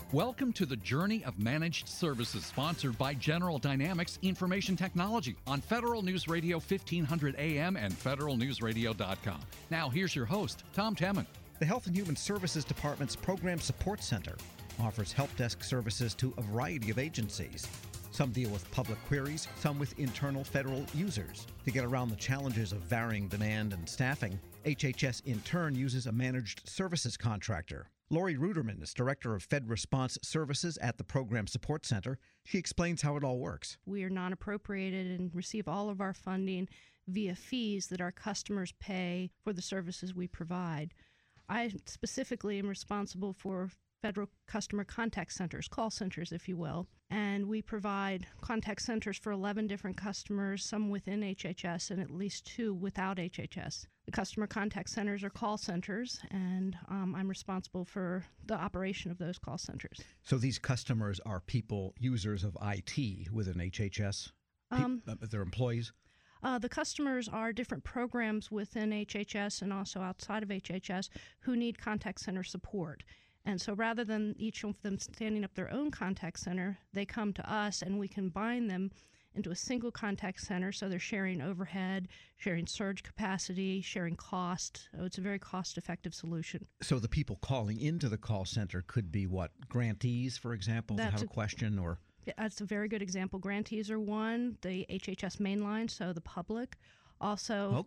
Welcome to the Journey of Managed Services, sponsored by General Dynamics Information Technology on Federal News Radio 1500 AM and federalnewsradio.com. Now here's your host, Tom Temin. The Health and Human Services Department's Program Support Center offers help desk services to a variety of agencies. Some deal with public queries, some with internal federal users. To get around the challenges of varying demand and staffing, HHS in turn uses a managed services contractor. Lori Ruderman is Director of Fed Response Services at the Program Support Center. She explains how it all works. We are non-appropriated and receive all of our funding via fees that our customers pay for the services we provide. I specifically am responsible for federal customer contact centers, call centers, if you will. And we provide contact centers for 11 different customers, some within HHS and at least 2 without HHS. The customer contact centers are call centers, and I'm responsible for the operation of those call centers. So these customers are people, users of IT within HHS? They're employees? The customers are different programs within HHS and also outside of HHS who need contact center support. And so rather than each of them standing up their own contact center, they come to us and we combine them into a single contact center, so they're sharing overhead, sharing surge capacity, sharing cost. So it's a very cost-effective solution. So the people calling into the call center could be what? Grantees, for example, that have a question? Or yeah, that's a very good example. Grantees are one, the HHS mainline, so the public. Also,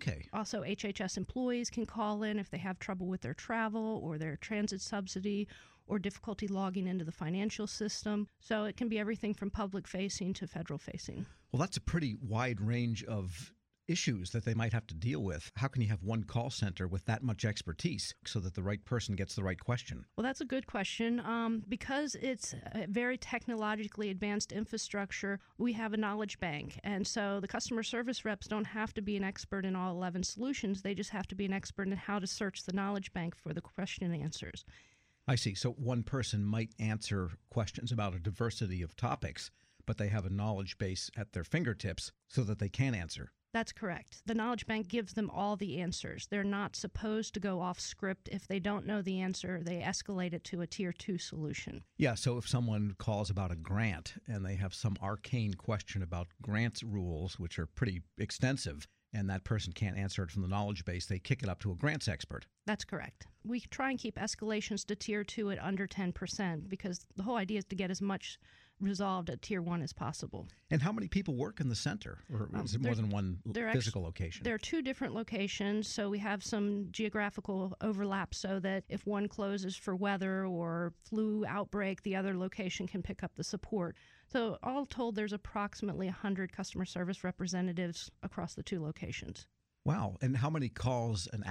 HHS employees can call in if they have trouble with their travel or their transit subsidy or difficulty logging into the financial system. So it can be everything from public-facing to federal-facing. Well, that's a pretty wide range of issues that they might have to deal with. How can you have one call center with that much expertise so that the right person gets the right question? Well, that's a good question. Because it's a very technologically advanced infrastructure, we have a knowledge bank. And so the customer service reps don't have to be an expert in all 11 solutions. They just have to be an expert in how to search the knowledge bank for the question answers. I see. So one person might answer questions about a diversity of topics, but they have a knowledge base at their fingertips so that they can answer. That's correct. The knowledge bank gives them all the answers. They're not supposed to go off script. If they don't know the answer, they escalate it to a Tier 2 solution. Yeah, so if someone calls about a grant and they have some arcane question about grants rules, which are pretty extensive, and that person can't answer it from the knowledge base, they kick it up to a grants expert. That's correct. We try and keep escalations to Tier 2 at under 10% because the whole idea is to get as much resolved at Tier 1 as possible. And how many people work in the center? Or is it more than one physical location? There are 2 different locations, so we have some geographical overlap so that if one closes for weather or flu outbreak, the other location can pick up the support. So all told, there's approximately 100 customer service representatives across the 2 locations. Wow. And how many calls an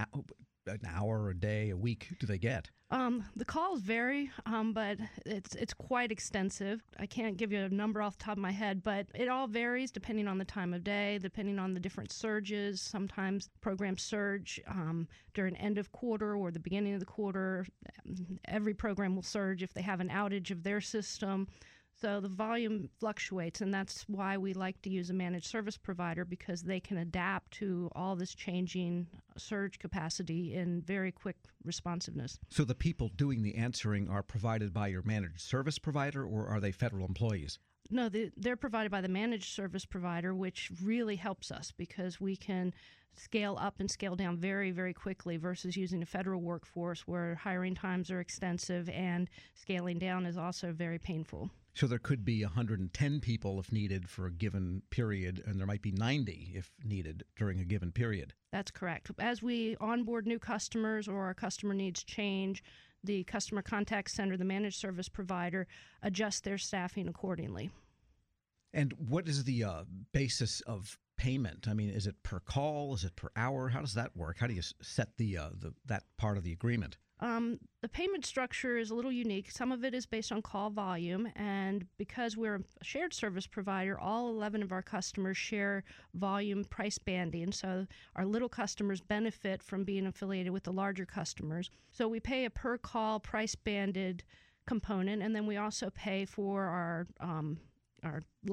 hour, a day, a week do they get? The calls vary, but it's quite extensive. I can't give you a number off the top of my head, but it all varies depending on the time of day, depending on the different surges. Sometimes programs surge during end of quarter or the beginning of the quarter. Every program will surge if they have an outage of their system. So the volume fluctuates, and that's why we like to use a managed service provider, because they can adapt to all this changing surge capacity in very quick responsiveness. So the people doing the answering are provided by your managed service provider, or are they federal employees? No, they're provided by the managed service provider, which really helps us because we can scale up and scale down very, very quickly versus using a federal workforce where hiring times are extensive and scaling down is also very painful. So there could be 110 people if needed for a given period, and there might be 90 if needed during a given period. That's correct. As we onboard new customers or our customer needs change, the customer contact center, the managed service provider, adjusts their staffing accordingly. And what is the basis of payment? I mean, is it per call? Is it per hour? How does that work? How do you set that part of the agreement? The payment structure is a little unique. Some of it is based on call volume, and because we're a shared service provider, all 11 of our customers share volume price banding, so our little customers benefit from being affiliated with the larger customers. So we pay a per call price banded component, and then we also pay for our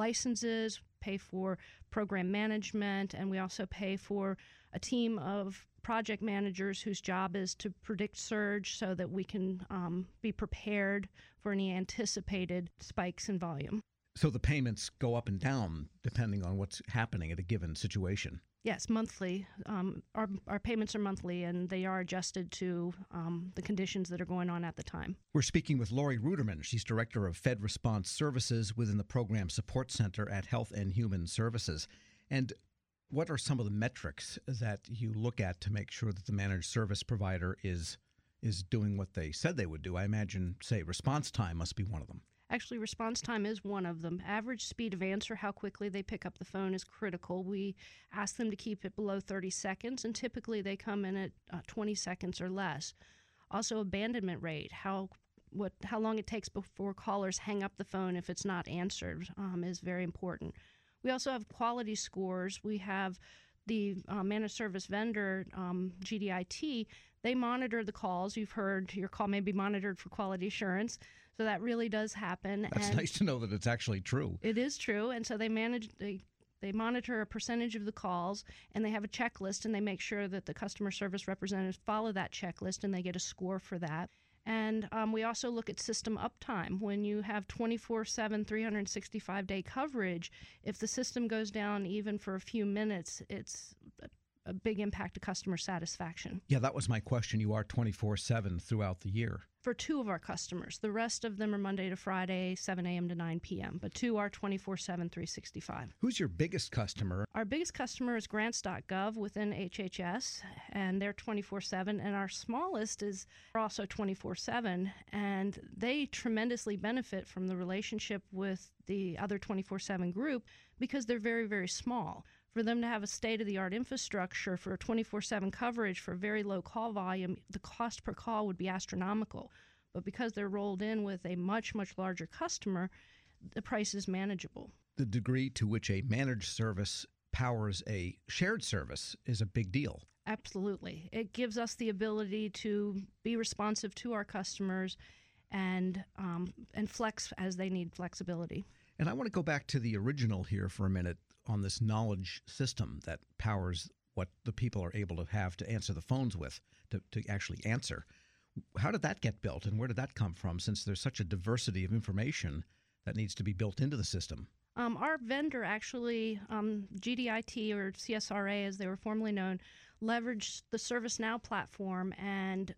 licenses, pay for program management, and we also pay for a team of project managers whose job is to predict surge so that we can be prepared for any anticipated spikes in volume. So the payments go up and down depending on what's happening at a given situation. Yes, monthly. Our payments are monthly, and they are adjusted to the conditions that are going on at the time. We're speaking with Lori Ruderman. She's Director of Fed Response Services within the Program Support Center at Health and Human Services. And what are some of the metrics that you look at to make sure that the managed service provider is doing what they said they would do? I imagine, say, response time must be one of them. Actually, response time is one of them. Average speed of answer, how quickly they pick up the phone, is critical. We ask them to keep it below 30 seconds, and typically they come in at 20 seconds or less. Also, abandonment rate, how long it takes before callers hang up the phone if it's not answered, is very important. We also have quality scores. We have the managed service vendor, GDIT. They monitor the calls. You've heard your call may be monitored for quality assurance. So that really does happen. That's nice to know that it's actually true. It is true. And so they monitor a percentage of the calls, and they have a checklist, and they make sure that the customer service representatives follow that checklist, and they get a score for that. And we also look at system uptime. When you have 24/7, 365-day coverage, if the system goes down even for a few minutes, it's a big impact to customer satisfaction. Yeah, that was my question. You are 24/7 throughout the year. For two of our customers. The rest of them are Monday to Friday, 7 a.m. to 9 p.m., but two are 24/7, 365. Who's your biggest customer? Our biggest customer is grants.gov within HHS, and they're 24/7, and our smallest is also 24/7, and they tremendously benefit from the relationship with the other 24/7 group because they're very, very small. For them to have a state-of-the-art infrastructure for 24/7 coverage for very low call volume, the cost per call would be astronomical. But because they're rolled in with a much, much larger customer, the price is manageable. The degree to which a managed service powers a shared service is a big deal. Absolutely. It gives us the ability to be responsive to our customers and flex as they need flexibility. And I want to go back to the original here for a minute on this knowledge system that powers what the people are able to have to answer the phones with, to actually answer. How did that get built, and where did that come from, since there's such a diversity of information that needs to be built into the system? Our vendor actually, GDIT, or CSRA as they were formerly known, leveraged the ServiceNow platform, and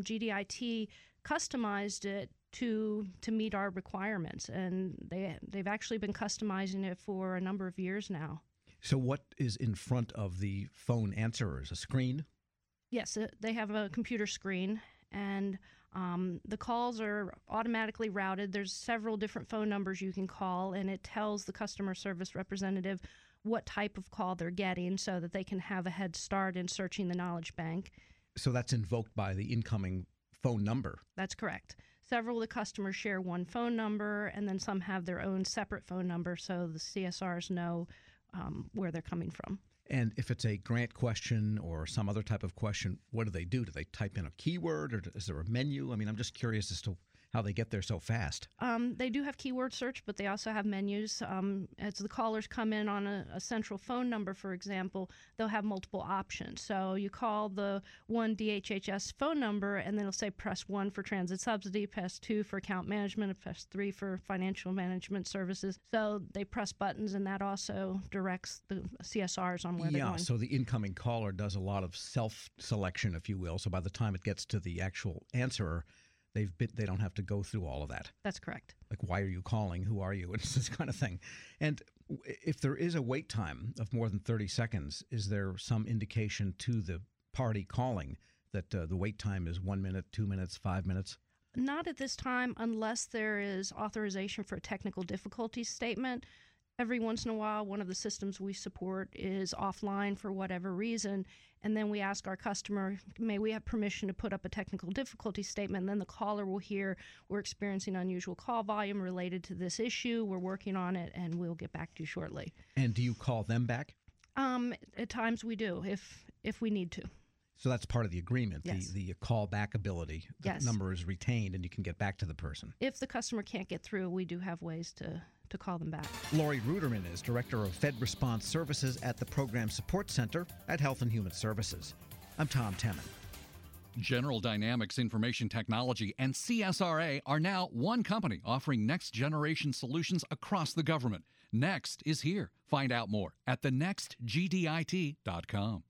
GDIT customized it to meet our requirements, and they've actually been customizing it for a number of years now. So what is in front of the phone answerers? A screen? Yes, they have a computer screen, and the calls are automatically routed. There's several different phone numbers you can call, and it tells the customer service representative what type of call they're getting so that they can have a head start in searching the knowledge bank. So that's invoked by the incoming phone number. That's correct. Several of the customers share one phone number, and then some have their own separate phone number so the CSRs know where they're coming from. And if it's a grant question or some other type of question, what do they do? Do they type in a keyword, or is there a menu? I mean, I'm just curious as to how they get there so fast. They do have keyword search, but they also have menus. As the callers come in on a central phone number, for example, they'll have multiple options. So you call the one DHHS phone number, and then it'll say press 1 for transit subsidy, press 2 for account management, press 3 for financial management services. So they press buttons, and that also directs the CSRs on where they're going. Yeah, so the incoming caller does a lot of self-selection, if you will. So by the time it gets to the actual answerer, they don't have to go through all of that. That's correct. Like, why are you calling? Who are you? It's this kind of thing. And if there is a wait time of more than 30 seconds, is there some indication to the party calling that the wait time is 1 minute, 2 minutes, 5 minutes? Not at this time, unless there is authorization for a technical difficulty statement. Every once in a while, one of the systems we support is offline for whatever reason, and then we ask our customer, may we have permission to put up a technical difficulty statement, and then the caller will hear, we're experiencing unusual call volume related to this issue, we're working on it, and we'll get back to you shortly. And do you call them back? At times we do, if we need to. So that's part of the agreement, yes. the call-back ability. The yes. number is retained, and you can get back to the person. If the customer can't get through, we do have ways to call them back. Lori Ruderman is Director of Fed Response Services at the Program Support Center at Health and Human Services. I'm Tom Temin. General Dynamics Information Technology and CSRA are now one company offering next-generation solutions across the government. Next is here. Find out more at thenextgdit.com.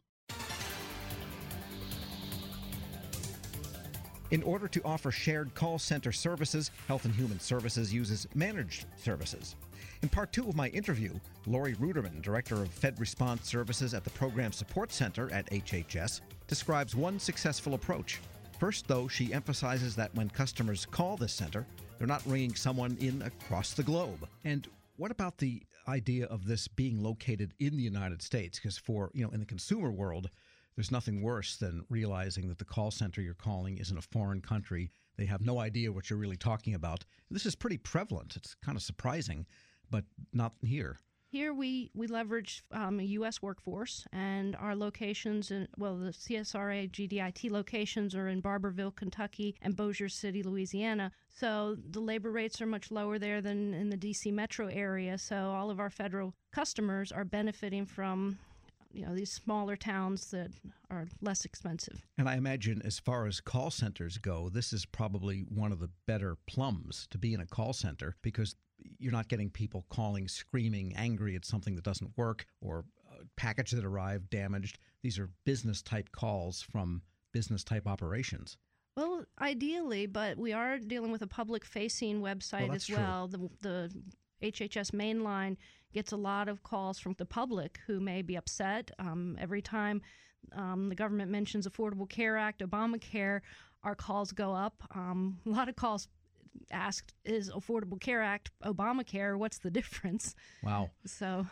In order to offer shared call center services, Health and Human Services uses managed services. In part 2 of my interview, Lori Ruderman, Director of Fed Response Services at the Program Support Center at HHS, describes one successful approach. First, though, she emphasizes that when customers call this center, they're not ringing someone in across the globe. And what about the idea of this being located in the United States? Because in the consumer world, there's nothing worse than realizing that the call center you're calling is in a foreign country. They have no idea what you're really talking about. This is pretty prevalent. It's kind of surprising, but not here. Here we leverage a U.S. workforce, and our locations, the CSRA GDIT locations are in Barberville, Kentucky, and Bossier City, Louisiana. So the labor rates are much lower there than in the D.C. metro area. So all of our federal customers are benefiting from these smaller towns that are less expensive. And I imagine as far as call centers go, this is probably one of the better plums to be in a call center, because you're not getting people calling, screaming, angry at something that doesn't work or a package that arrived damaged. These are business-type calls from business-type operations. Well, ideally, but we are dealing with a public-facing website as well. The HHS mainline gets a lot of calls from the public who may be upset. Every time the government mentions Affordable Care Act, Obamacare, our calls go up. A lot of calls asked, is Affordable Care Act Obamacare? What's the difference? Wow. So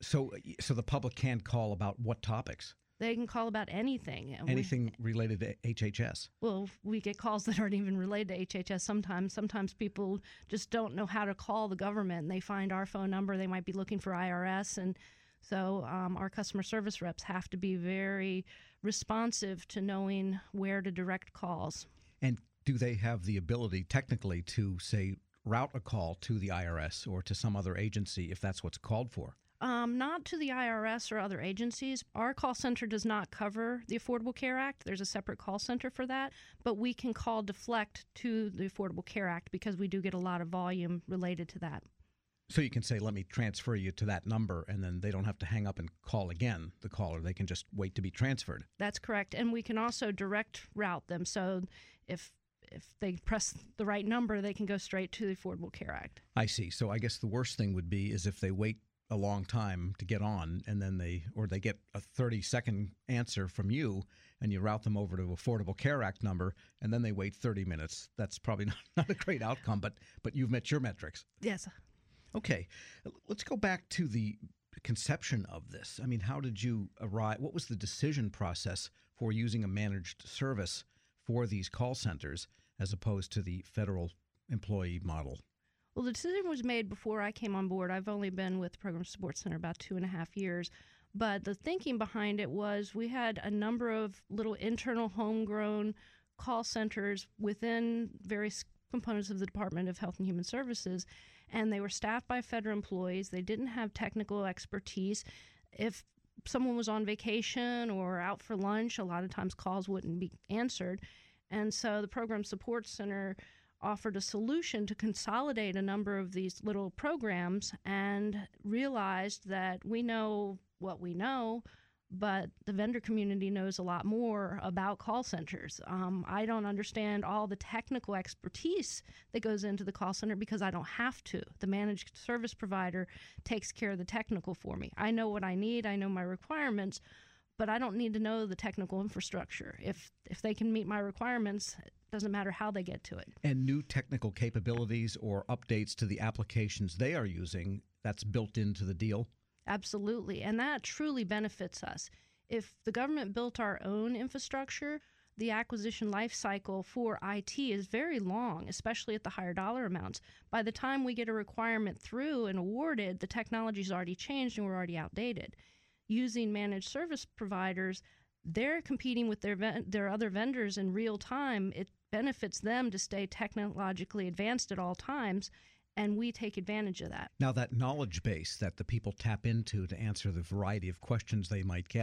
the public can call about what topics? They can call about anything. Anything related to HHS? Well, we get calls that aren't even related to HHS sometimes. Sometimes people just don't know how to call the government, and they find our phone number. They might be looking for IRS, and so our customer service reps have to be very responsive to knowing where to direct calls. And do they have the ability technically to, say, route a call to the IRS or to some other agency if that's what's called for? Not to the IRS or other agencies. Our call center does not cover the Affordable Care Act. There's a separate call center for that. But we can call deflect to the Affordable Care Act because we do get a lot of volume related to that. So you can say, let me transfer you to that number, and then they don't have to hang up and call again, the caller. They can just wait to be transferred. That's correct. And we can also direct route them. So if they press the right number, they can go straight to the Affordable Care Act. I see. So I guess the worst thing would be is if they wait a long time to get on, and then they get a 30-second answer from you, and you route them over to Affordable Care Act number, and then they wait 30 minutes. That's probably not a great outcome, but you've met your metrics. Yes. Okay. Let's go back to the conception of this. I mean, how did you arrive? What was the decision process for using a managed service for these call centers as opposed to the federal employee model? Well, the decision was made before I came on board. I've only been with the Program Support Center about 2.5 years. But the thinking behind it was we had a number of little internal homegrown call centers within various components of the Department of Health and Human Services, and they were staffed by federal employees. They didn't have technical expertise. If someone was on vacation or out for lunch, a lot of times calls wouldn't be answered. And so the Program Support Center offered a solution to consolidate a number of these little programs and realized that we know what we know, but the vendor community knows a lot more about call centers. I don't understand all the technical expertise that goes into the call center because I don't have to. The managed service provider takes care of the technical for me. I know what I need. I know my requirements, but I don't need to know the technical infrastructure. If they can meet my requirements, it doesn't matter how they get to it. And new technical capabilities or updates to the applications they are using, that's built into the deal? Absolutely, and that truly benefits us. If the government built our own infrastructure, the acquisition life cycle for IT is very long, especially at the higher dollar amounts. By the time we get a requirement through and awarded, the technology's already changed and we're already outdated. Using managed service providers, they're competing with their other vendors in real time. It benefits them to stay technologically advanced at all times, and we take advantage of that. Now, that knowledge base that the people tap into to answer the variety of questions they might get,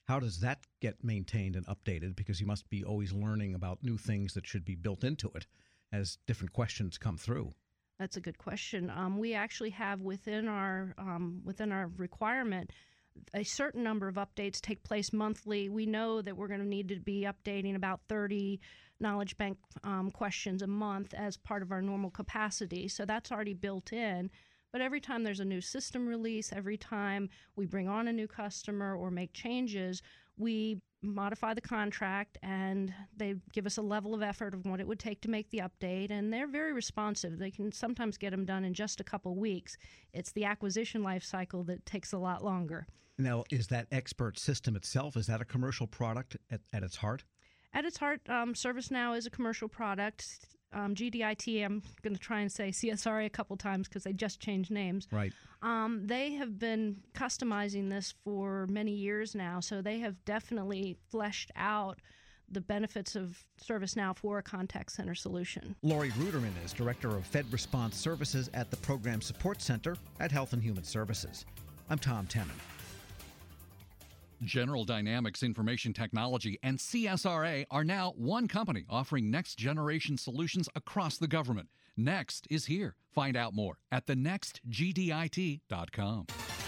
How does that get maintained and updated? Because you must be always learning about new things that should be built into it as different questions come through. That's a good question. We actually have within our requirement a certain number of updates take place monthly. We know that we're going to need to be updating about 30 knowledge bank questions a month as part of our normal capacity. So that's already built in. But every time there's a new system release, every time we bring on a new customer or make changes, we modify the contract and they give us a level of effort of what it would take to make the update. And they're very responsive. They can sometimes get them done in just a couple weeks. It's the acquisition life cycle that takes a lot longer. Now, is that expert system itself, is that a commercial product at its heart? At its heart, ServiceNow is a commercial product. GDIT, I'm going to try and say CSRA a couple times because they just changed names. Right. They have been customizing this for many years now, so they have definitely fleshed out the benefits of ServiceNow for a contact center solution. Lori Ruderman is Director of Fed Response Services at the Program Support Center at Health and Human Services. I'm Tom Temin. General Dynamics Information Technology and CSRA are now one company offering next-generation solutions across the government. Next is here. Find out more at thenextgdit.com.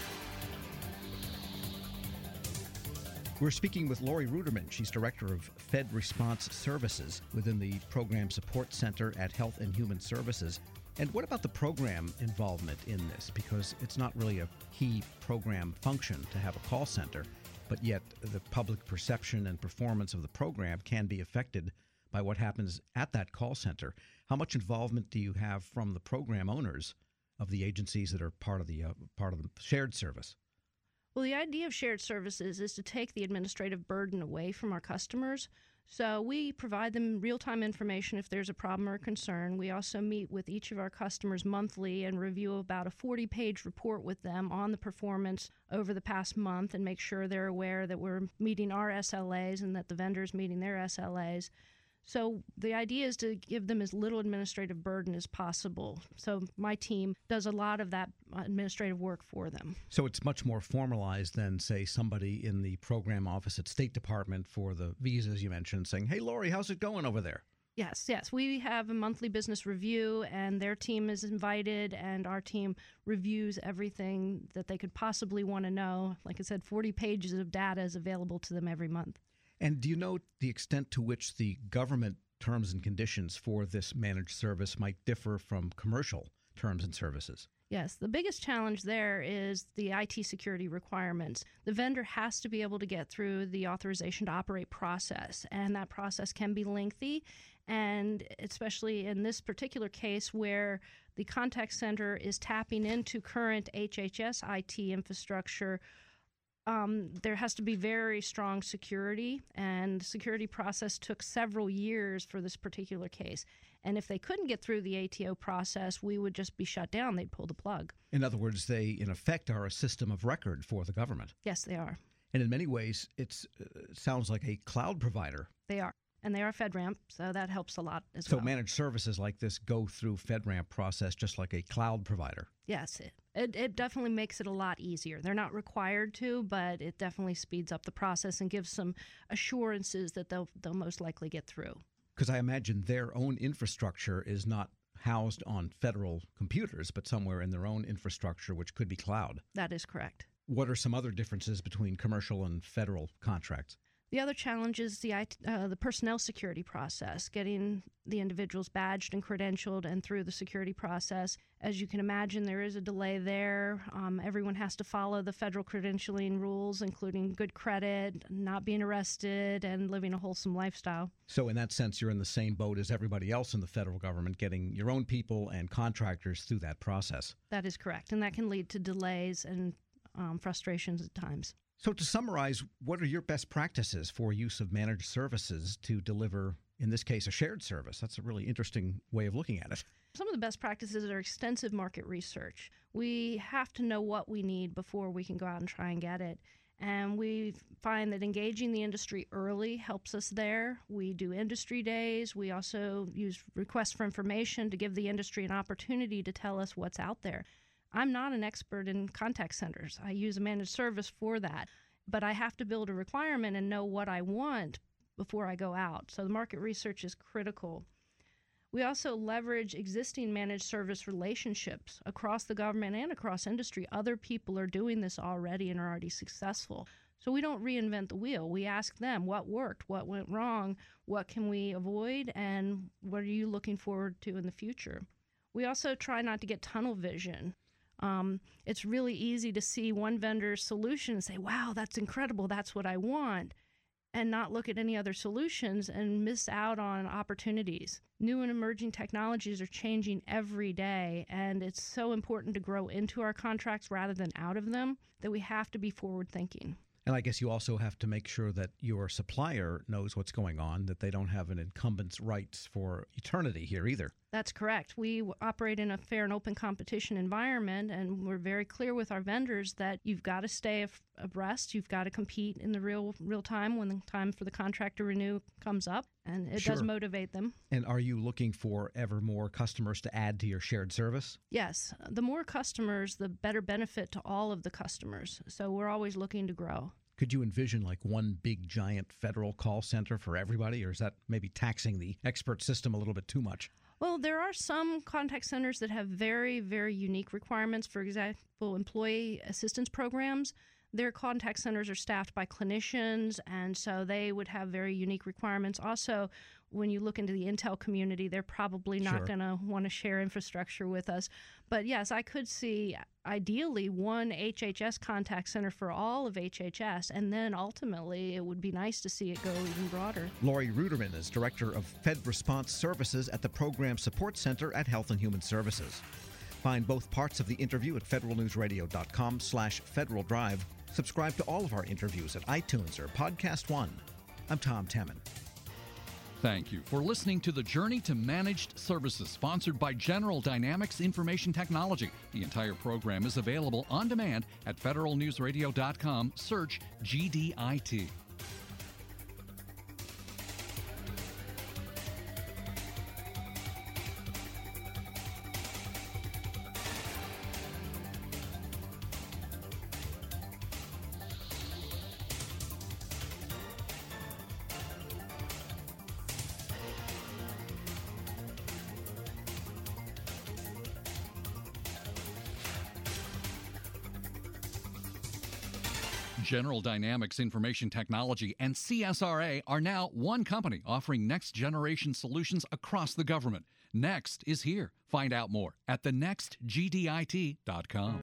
We're speaking with Lori Ruderman. She's Director of Fed Response Services within the Program Support Center at Health and Human Services. And what about the program involvement in this? Because it's not really a key program function to have a call center, but yet the public perception and performance of the program can be affected by what happens at that call center. How much involvement do you have from the program owners of the agencies that are part of the shared service? Well, the idea of shared services is to take the administrative burden away from our customers. So we provide them real-time information if there's a problem or a concern. We also meet with each of our customers monthly and review about a 40-page report with them on the performance over the past month and make sure they're aware that we're meeting our SLAs and that the vendor's meeting their SLAs. So the idea is to give them as little administrative burden as possible. So my team does a lot of that administrative work for them. So it's much more formalized than, say, somebody in the program office at State Department for the visas you mentioned saying, hey, Lori, how's it going over there? Yes. We have a monthly business review, and their team is invited, and our team reviews everything that they could possibly want to know. Like I said, 40 pages of data is available to them every month. And do you know the extent to which the government terms and conditions for this managed service might differ from commercial terms and services? Yes, the biggest challenge there is the IT security requirements. The vendor has to be able to get through the authorization to operate process, and that process can be lengthy, and especially in this particular case where the contact center is tapping into current HHS IT infrastructure. There has to be very strong security, and the security process took several years for this particular case. And if they couldn't get through the ATO process, we would just be shut down. They'd pull the plug. In other words, they, in effect, are a system of record for the government. Yes, they are. And in many ways, it sounds like a cloud provider. They are. And they are FedRAMP, so that helps a lot as well. So managed services like this go through FedRAMP process just like a cloud provider. Yes, it definitely makes it a lot easier. They're not required to, but it definitely speeds up the process and gives some assurances that they'll most likely get through. Because I imagine their own infrastructure is not housed on federal computers, but somewhere in their own infrastructure, which could be cloud. That is correct. What are some other differences between commercial and federal contracts? The other challenge is the personnel security process, getting the individuals badged and credentialed and through the security process. As you can imagine, there is a delay there. Everyone has to follow the federal credentialing rules, including good credit, not being arrested, and living a wholesome lifestyle. So in that sense, you're in the same boat as everybody else in the federal government, getting your own people and contractors through that process. That is correct, and that can lead to delays and frustrations at times. So to summarize, what are your best practices for use of managed services to deliver, in this case, a shared service? That's a really interesting way of looking at it. Some of the best practices are extensive market research. We have to know what we need before we can go out and try and get it. And we find that engaging the industry early helps us there. We do industry days. We also use requests for information to give the industry an opportunity to tell us what's out there. I'm not an expert in contact centers. I use a managed service for that. but I have to build a requirement and know what I want before I go out. So the market research is critical. We also leverage existing managed service relationships across the government and across industry. Other people are doing this already and are already successful. So we don't reinvent the wheel. We ask them what worked, what went wrong, what can we avoid, and what are you looking forward to in the future? We also try not to get tunnel vision. It's really easy to see one vendor's solution and say, wow, that's incredible, that's what I want, and not look at any other solutions and miss out on opportunities. New and emerging technologies are changing every day, and it's so important to grow into our contracts rather than out of them that we have to be forward-thinking. And I guess you also have to make sure that your supplier knows what's going on, that they don't have an incumbent's rights for eternity here either. That's correct. We operate in a fair and open competition environment, and we're very clear with our vendors that you've got to stay abreast. You've got to compete in the real time when the time for the contract to renew comes up, and it does motivate them. And are you looking for ever more customers to add to your shared service? Yes. The more customers, the better benefit to all of the customers. So we're always looking to grow. Could you envision like one big giant federal call center for everybody, or is that maybe taxing the expert system a little bit too much? Well, there are some contact centers that have very, very unique requirements. For example, employee assistance programs. Their contact centers are staffed by clinicians, and so they would have very unique requirements. Also, when you look into the Intel community, they're probably not going to want to share infrastructure with us. But yes, I could see ideally one HHS contact center for all of HHS, and then ultimately it would be nice to see it go even broader. Lori Ruderman is Director of Fed Response Services at the Program Support Center at Health and Human Services. Find both parts of the interview at federalnewsradio.com/Federal Drive. Subscribe to all of our interviews at iTunes or Podcast One. I'm Tom Temin. Thank you for listening to The Journey to Managed Services, sponsored by General Dynamics Information Technology. The entire program is available on demand at federalnewsradio.com. Search GDIT. General Dynamics Information Technology and CSRA are now one company offering next-generation solutions across the government. Next is here. Find out more at thenextgdit.com.